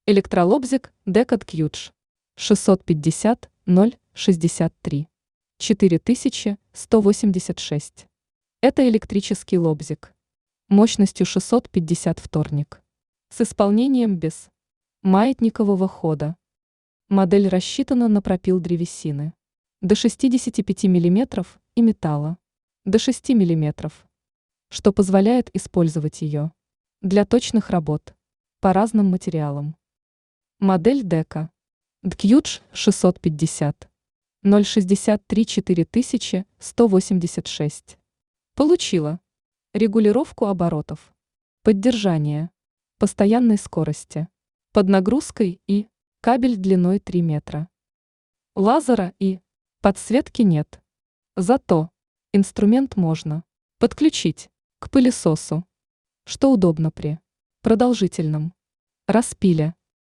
Электролобзик Decad Qudge 650-063 4186. Это электрический лобзик мощностью 650 вторник с исполнением без маятникового хода. Модель рассчитана на пропил древесины до 65 мм и металла до 6 мм, что позволяет использовать ее для точных работ по разным материалам. Модель Decad Qudge 650 063 4186 получила регулировку оборотов, поддержание постоянной скорости под нагрузкой и кабель длиной 3 метра. Лазера и подсветки нет, зато инструмент можно подключить к пылесосу, что удобно при продолжительном распиле.